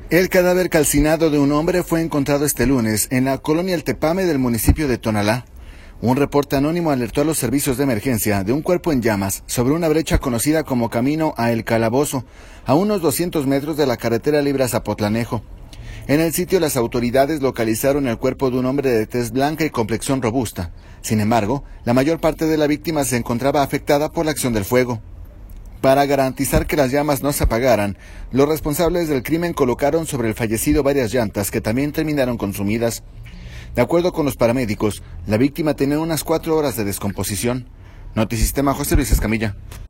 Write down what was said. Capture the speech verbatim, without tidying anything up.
El cadáver calcinado de un hombre fue encontrado este lunes en la colonia El Tepame del municipio de Tonalá. Un reporte anónimo alertó a los servicios de emergencia de un cuerpo en llamas sobre una brecha conocida como Camino a El Calabozo, a unos doscientos metros de la carretera libre a Zapotlanejo. En el sitio, las autoridades localizaron el cuerpo de un hombre de tez blanca y complexión robusta. Sin embargo, la mayor parte de la víctima se encontraba afectada por la acción del fuego. Para garantizar que las llamas no se apagaran, los responsables del crimen colocaron sobre el fallecido varias llantas que también terminaron consumidas. De acuerdo con los paramédicos, la víctima tenía unas cuatro horas de descomposición. Notisistema, José Luis Escamilla.